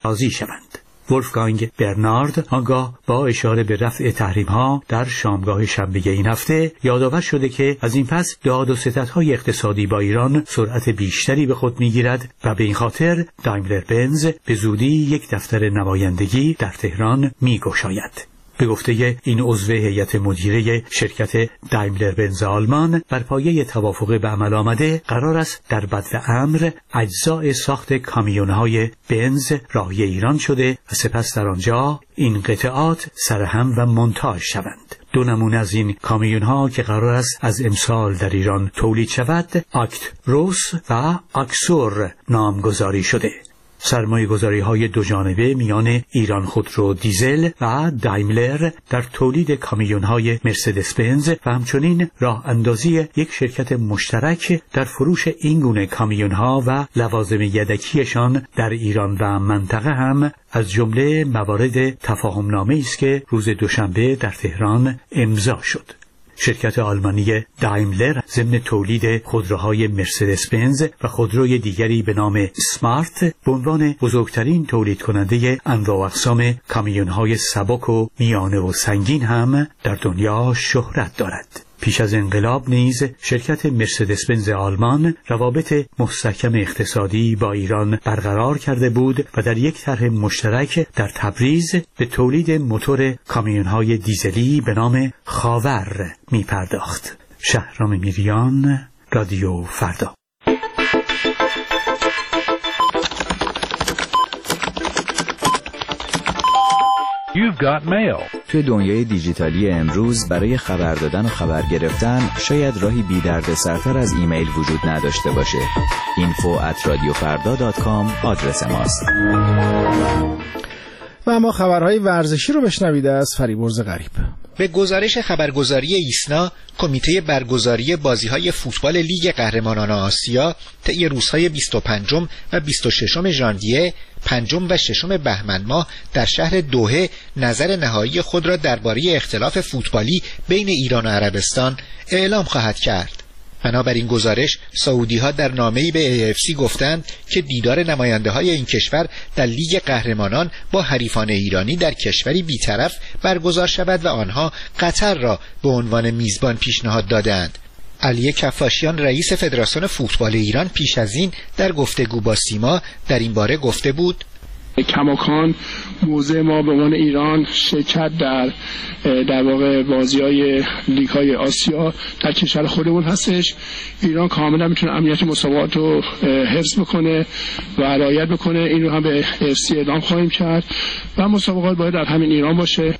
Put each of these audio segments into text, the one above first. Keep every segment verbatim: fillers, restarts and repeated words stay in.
راضی شوند. ولفگانگ برنارد آنگاه با اشاره به رفع تحریم‌ها در شامگاه شنبه این هفته یادآور شده که از این پس داد و ستدهای اقتصادی با ایران سرعت بیشتری به خود می‌گیرد و به این خاطر دایملر بنز به زودی یک دفتر نمایندگی در تهران می‌گشاید. به گفته این عضو هیئت مدیره شرکت دایملر بنز آلمان، بر پایه توافق به عمل آمده قرار است در بدو امر اجزای ساخت کامیون‌های بنز راهی ایران شده و سپس در آنجا این قطعات سرهم و مونتاژ شوند. دو نمونه از این کامیون‌ها که قرار است از امسال در ایران تولید شود، آکت روس و آکسور نامگذاری شده. سرمایه گذاری های دو جانبه میان ایران خودرو دیزل و دایملر در تولید کامیون های مرسدس بنز و همچنین راه اندازی یک شرکت مشترک در فروش این گونه کامیون ها و لوازم یدکیشان در ایران و منطقه هم از جمله موارد تفاهم نامه است که روز دوشنبه در تهران امضا شد. شرکت آلمانی دایملر ضمن تولید خودروهای مرسدس بنز و خودروی دیگری به نام سمارت به عنوان بزرگترین تولید کننده انواع و اقسام کامیون‌های سبک و میانه و سنگین هم در دنیا شهرت دارد. پیش از انقلاب نیز شرکت مرسدس بنز آلمان روابط مستحکم اقتصادی با ایران برقرار کرده بود و در یک طرح مشترک در تبریز به تولید موتور کامیون‌های دیزلی به نام خاور می پرداخت. شهرام میریان، رادیو فردا. You've got mail. توی دنیای دیجیتالی امروز برای خبر دادن و خبر گرفتن شاید راهی بی درد سرتر از ایمیل وجود نداشته باشه. اینفو ات رادیو فردا دات کام آدرس ماست. و اما خبرهای ورزشی رو بشنوید از فریبرز غریب. به گزارش خبرگزاری ایسنا، کمیته برگزاری بازی‌های فوتبال لیگ قهرمانان آسیا طی روزهای بیست و پنجم و بیست و ششم ژانویه، پنجم و ششم بهمن ماه در شهر دوحه نظر نهایی خود را درباره اختلاف فوتبالی بین ایران و عربستان اعلام خواهد کرد. بنابراین گزارش، سعودی‌ها در نامه‌ای به ای اف سی گفتند که دیدار نماینده‌های این کشور در لیگ قهرمانان با حریفان ایرانی در کشوری بی‌طرف برگزار شود و آنها قطر را به عنوان میزبان پیشنهاد دادند. علی کفاشیان رئیس فدراسیون فوتبال ایران پیش از این در گفتگو با سیما در این باره گفته بود: کماکان موضع ما به عنوان ایران شرکت در در واقع بازی‌های لیگ‌های آسیا در کشور خودمون هستش. ایران کاملا میتونه امنیت مسابقات رو حفظ بکنه و رعایت بکنه. این رو هم به اف سی اعلام خواهیم کرد و مسابقات باید در همین ایران باشه.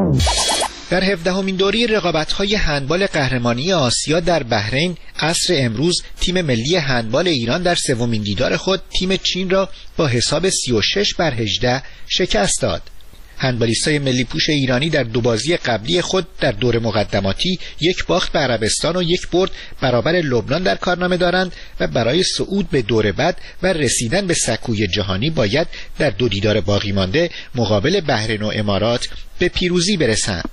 در هفدهمین دوره رقابت‌های هندبال قهرمانی آسیا در بحرین عصر امروز تیم ملی هندبال ایران در سومین دیدار خود تیم چین را با حساب سی و شش بر هجده شکست داد. هندبالیستای ملی پوش ایرانی در دو بازی قبلی خود در دور مقدماتی یک باخت به عربستان و یک برد برابر لبنان در کارنامه دارند و برای صعود به دور بعد و رسیدن به سکوی جهانی باید در دو دیدار باقی مانده مقابل بحرین و امارات به پیروزی برسند.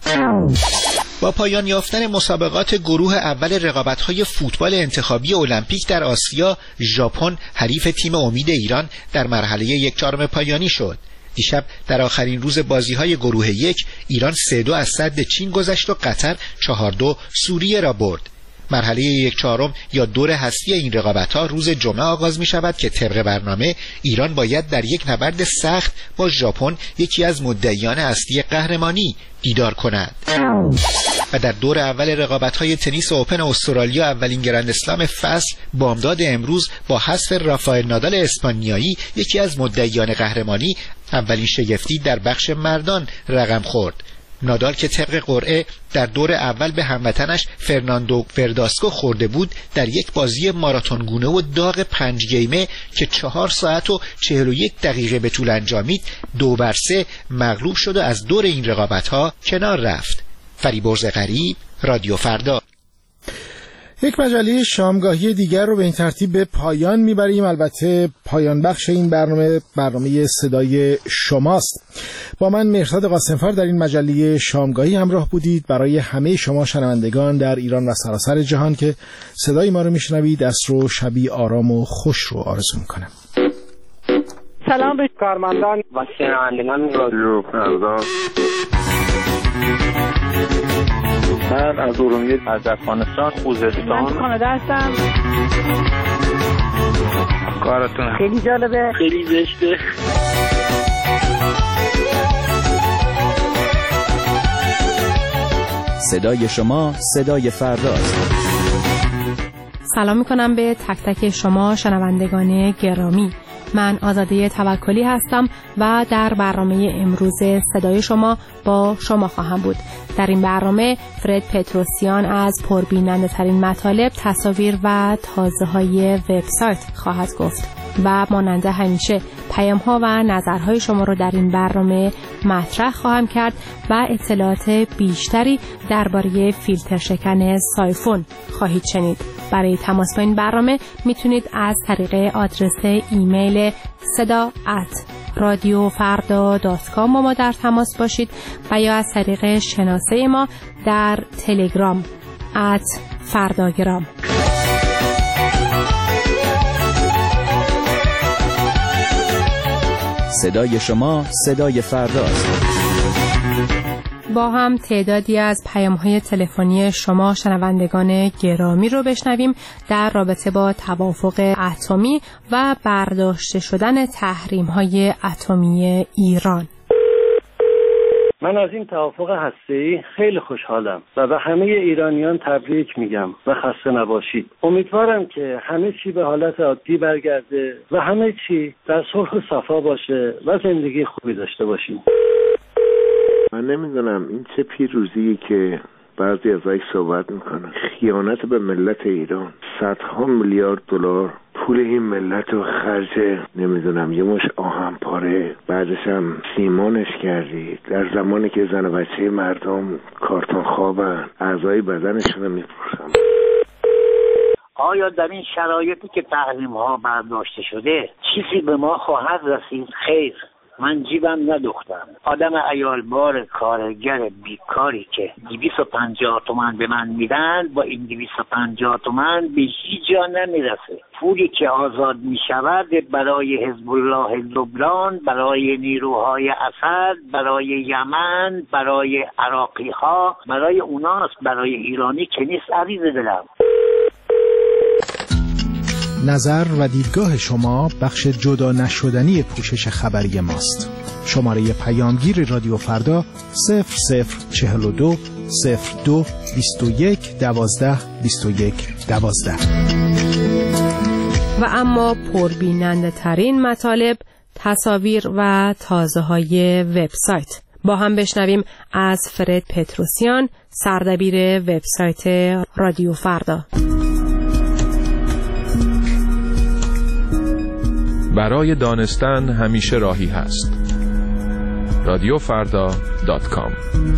با پایان یافتن مسابقات گروه اول رقابت‌های فوتبال انتخابی المپیک در آسیا، ژاپن حریف تیم امید ایران در مرحله یک چهارم پایانی شد. دیشب در آخرین روز بازی‌های گروه یک، ایران سه دو از سد چین گذشت و قطر چهار دو سوریه را برد. مرحله یک چهارم یا دور هستی این رقابت‌ها روز جمعه آغاز می‌شود که طبق برنامه ایران باید در یک نبرد سخت با ژاپن، یکی از مدعیان اصلی قهرمانی، دیدار کند. و در دور اول رقابت‌های تنیس اوپن استرالیا اولین گرند اسلم فصل بامداد امروز با حذف رافائل نادال اسپانیایی، یکی از مدعیان قهرمانی، اولین شگفتی در بخش مردان رقم خورد. نادال که طبق قرعه در دور اول به هموطنش فرناندو ورداسکو خورده بود، در یک بازی ماراتونگونه و داغ پنج گیمه که چهار ساعت و چهل و یک دقیقه به طول انجامید، دو بر سه مغلوب شد و از دور این رقابت‌ها کنار رفت. فریبرز غریب، رادیو فردا. یک مجله شامگاهی دیگر رو به این ترتیب به پایان میبریم. البته پایان بخش این برنامه برنامه صدای شماست. با من مهرداد قاسمفر در این مجله شامگاهی همراه بودید. برای همه شما شنوندگان در ایران و سراسر جهان که صدای ما رو میشنوید، عصر و شبی آرام و خوش رو آرزو میکنم. سلام به کارمندان و شنوندگان رادیو فردا. من از ارومیه، از افغانستان، خوزستان. من کانادا هستم. کارتون خیلی جالبه، خیلی زشته. صدای شما صدای فرداست. سلام میکنم به تک تک شما شنوندگان گرامی. من آزاده توکلی هستم و در برنامه امروز صدای شما با شما خواهم بود. در این برنامه فرد پتروسیان از پربیننده ترین مطالب، تصاویر و تازه های وبسایت خواهد گفت و مانند همیشه پیام ها و نظرهای شما رو در این برنامه مطرح خواهم کرد و اطلاعات بیشتری درباره فیلتر شکن سایفون خواهید شنید. برای تماس با این برنامه میتونید از طریق آدرس ایمیل صدا ات رادیو فردا دات کام با ما در تماس باشید و یا از طریق شناسه ما در تلگرام ات فرداگرام. صدای شما صدای فرداست. با هم تعدادی از پیام‌های تلفنی شما شنوندگان گرامی رو بشنویم در رابطه با توافق اتمی و برداشته شدن تحریم‌های اتمی ایران. من از این توافق هسته‌ای خیلی خوشحالم و به همه ایرانیان تبریک میگم و خسته نباشید. امیدوارم که همه چی به حالت عادی برگرده و همه چی در صلح و صفا باشه و زندگی خوبی داشته باشیم. من نمیدونم این چه پیروزیه که بعضی از ای صحبت میکنن. خیانت به ملت ایران، صدها میلیارد دلار پول این ملت رو خرج نمیدونم یه مش آهن پاره، بعدش هم سیمانش کردی در زمانی که زن و بچه مردم کارتون خوابن، اعضای بدنشون رو میفروشن. آیا در این شرایطی که تحریم ها برداشته شده چیزی به ما خواهد رسید؟ خیر، من جیبم ندوختم. آدم عیالبار کارگر بیکاری که دویست و پنجاه تومن به من میدن با این دویست و پنجاه تومن به هیچ جا نمیرسه. پولی که آزاد میشود برای حزب الله لبنان، برای نیروهای اسد، برای یمن، برای عراقی ها، برای اوناست، برای ایرانی که نیست. عزیز دلم، نظر و دیدگاه شما بخش جدا نشدنی پوشش خبری ماست. شماره پیامگیر رادیو فردا صفر صفر چهل و دو صفر دو بیست و یک دوازده بیست و یک دوازده. و اما پربیننده ترین مطالب، تصاویر و تازه های وبسایت. با هم بشنویم از فرد پتروسیان، سردبیر وبسایت رادیو فردا. برای دانستن همیشه راهی هست. رادیو فردا دات کام.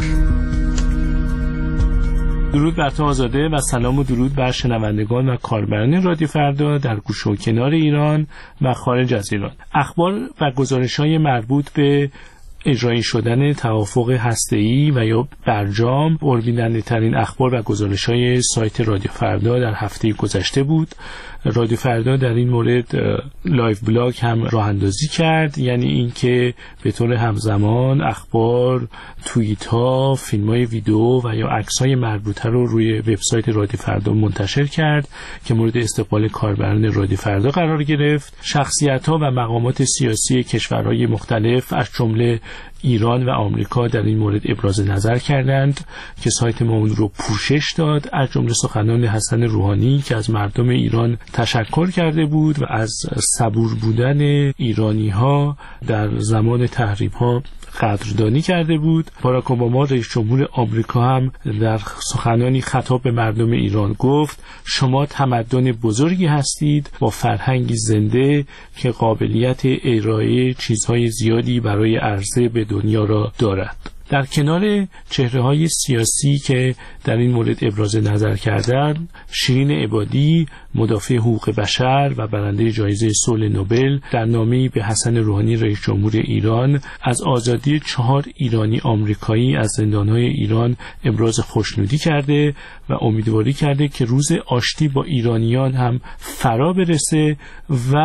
درود بر تو آزاده و سلام و درود بر شنوندگان و کاربران رادیو فردا در گوشه و کنار ایران و خارج از ایران. اخبار و گزارش‌های مربوط به اجرایی شدن توافق هسته‌ای و یا برجام پربیننده ترین اخبار و گزارش‌های سایت رادیو فردا در هفته گذشته بود. رادیو فردا در این مورد لایو بلاگ هم راه اندازی کرد، یعنی اینکه به طور همزمان اخبار، توییت ها، فیلم های ویدیو و یا عکس های مربوطه رو روی وبسایت رادیو فردا منتشر کرد که مورد استقبال کاربران رادیو فردا قرار گرفت. شخصیت ها و مقامات سیاسی کشورهای مختلف از جمله ایران و آمریکا در این مورد ابراز نظر کردند که سایت ما اون رو پوشش داد، از جمله سخنان حسن روحانی که از مردم ایران تشکر کرده بود و از صبور بودن ایرانی ها در زمان تحریم ها قدردانی کرده بود. باراک اوباما رئیس جمهور آمریکا هم در سخنانی خطاب به مردم ایران گفت شما تمدن بزرگی هستید با فرهنگی زنده که قابلیت ارائه چیزهای زیادی برای عرضه به دنیا را دارد. در کنار چهره‌های سیاسی که در این مورد ابراز نظر کردند، شیرین عبادی، مدافع حقوق بشر و برنده جایزه صلح نوبل، در نامه‌ای به حسن روحانی رئیس جمهور ایران از آزادی چهار ایرانی آمریکایی از زندان‌های ایران ابراز خوشنودی کرده و امیدواری کرده که روز آشتی با ایرانیان هم فرا برسه و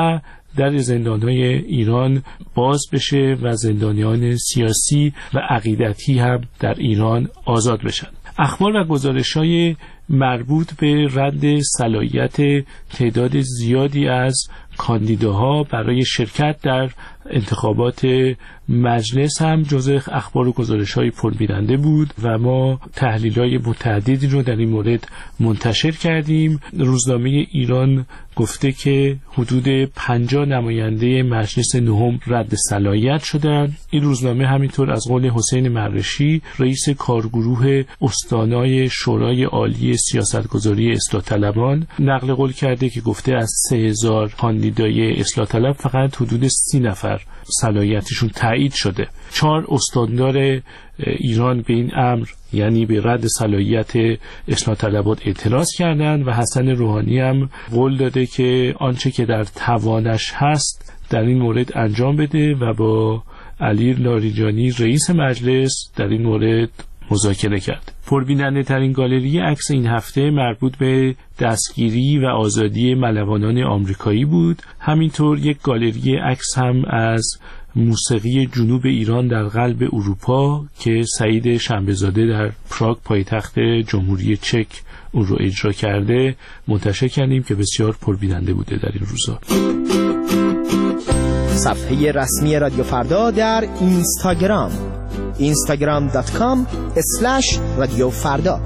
در زندانهای ایران باز بشه و زندانیان سیاسی و عقیدتی هم در ایران آزاد بشن. اخبار و گزارش‌های مربوط به رد صلاحیت تعداد زیادی از کاندیداها برای شرکت در انتخابات مجلس هم جزء اخبار و گزارش‌های پربیننده بود و ما تحلیل‌های متعددی رو در این مورد منتشر کردیم. روزنامه ایران گفته که حدود پنجاه نماینده مجلس نهم رد صلاحیت شدند. این روزنامه همینطور از قول حسین مرشی رئیس کارگروه استانای شورای عالی سیاستگذاری اصلاح طلبان نقل قول کرده که گفته از سه هزار کاندیدای اصلاح طلب فقط حدود سی نفر صلاحیتشون تایید شده. چهار استاندار ایران به این امر یعنی به رد صلاحیت اصلاح طلبات اعتراض کردند و حسن روحانی هم قول داده که آنچه که در توانش هست در این مورد انجام بده و با علی لاریجانی رئیس مجلس در این مورد مذاکره کرد. پربیننده ترین گالری عکس این هفته مربوط به دستگیری و آزادی ملوانان آمریکایی بود. همینطور یک گالری عکس هم از موسیقی جنوب ایران در قلب اروپا که سعید شنبه‌زاده در پراگ پایتخت جمهوری چک اون رو اجرا کرده منتشر کردیم که بسیار پربیننده بوده در این روزا. صفحه رسمی رادیو فردا در اینستاگرام اینستاگرام دات کام اسلش رادیو فردا.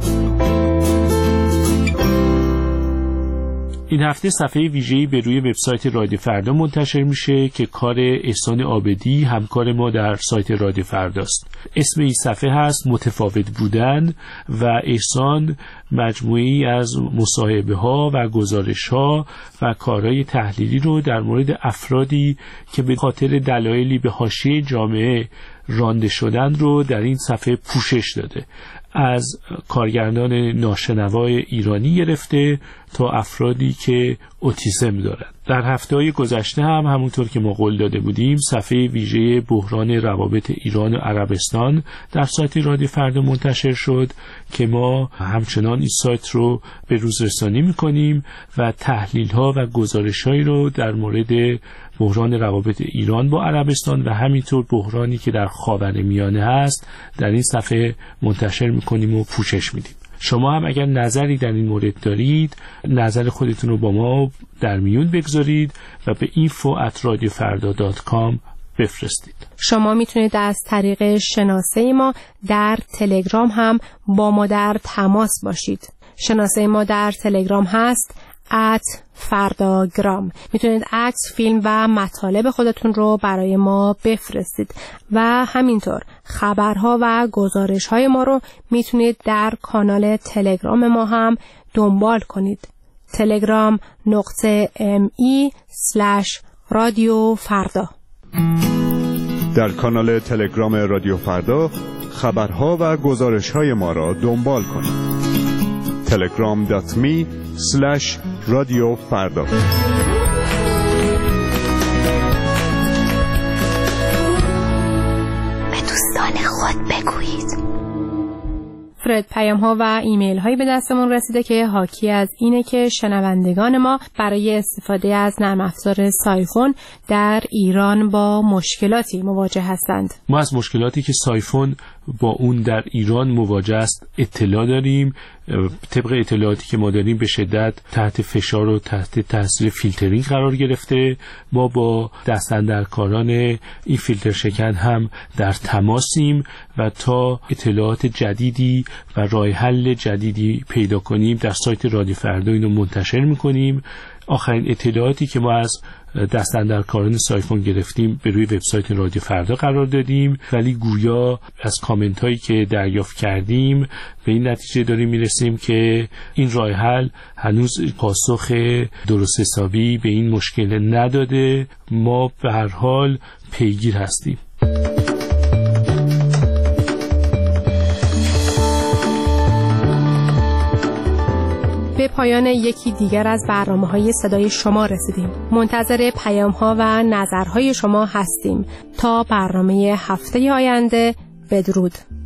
این هفته صفحه ویژه‌ای به روی وبسایت رادیو فردا منتشر میشه که کار احسان عابدی همکار ما در سایت رادیو فرداست. اسم این صفحه هست متفاوت بودن و احسان مجموعه‌ای از مصاحبه‌ها و گزارش‌ها و کارهای تحلیلی رو در مورد افرادی که به خاطر دلایلی به حاشیه جامعه رانده شدن رو در این صفحه پوشش داده. از کارگردان ناشنوای ایرانی گرفته تا افرادی که اوتیسم دارند. در هفته‌های گذشته هم همونطور که ما قول داده بودیم صفحه ویژه بحران روابط ایران و عربستان در سایت رادیو فردا منتشر شد که ما همچنان این سایت رو به روز رسانی می‌کنیم و تحلیل‌ها و گزارش‌هایی رو در مورد بحران روابط ایران با عربستان و همینطور بحرانی که در خاورمیانه هست در این صفحه منتشر می‌کنیم و پوشش میدیم. شما هم اگر نظری در این مورد دارید نظر خودتون رو با ما در میون بگذارید و به اینفو ات رادیو فردا دات کام بفرستید. شما میتونید از طریق شناسه ما در تلگرام هم با ما در تماس باشید. شناسه ما در تلگرام هست ات فرداگرام. میتونید عکس، فیلم و مطالب خودتون رو برای ما بفرستید و همینطور خبرها و گزارش‌های ما رو میتونید در کانال تلگرام ما هم دنبال کنید. تلگرام نقطه ام ای سلش رادیو فردا. در کانال تلگرام رادیو فردا خبرها و گزارش‌های ما را دنبال کنید. تلگرام دات می سلش رادیو فردا. به دوستان خود بگویید. فرد پیام ها و ایمیل هایی به دستمون رسیده که حاکی از اینه که شنوندگان ما برای استفاده از نرم افزار سایفون در ایران با مشکلاتی مواجه هستند. ما از مشکلاتی که سایفون با اون در ایران مواجه است اطلاع داریم. طبق اطلاعاتی که ما داریم به شدت تحت فشار و تحت تاثیر فیلترینگ قرار گرفته. ما با دستاندرکاران این فیلتر شکن هم در تماسیم و تا اطلاعات جدیدی و راه حل جدیدی پیدا کنیم در سایت رادیو فردا اینو منتشر میکنیم. آخرین اطلاعاتی که ما از دستاندرکاران سایفون گرفتیم به روی وبسایت رادیو فردا قرار دادیم، ولی گویا از کامنت هایی که دریافت کردیم به این نتیجه داریم میرسیم که این راه حل هنوز پاسخ درست حسابی به این مشکل نداده. ما به هر حال پیگیر هستیم. به پایان یکی دیگر از برنامه‌های صدای شما رسیدیم. منتظر پیام‌ها و نظرهای شما هستیم. تا برنامه هفته آینده، بدرود.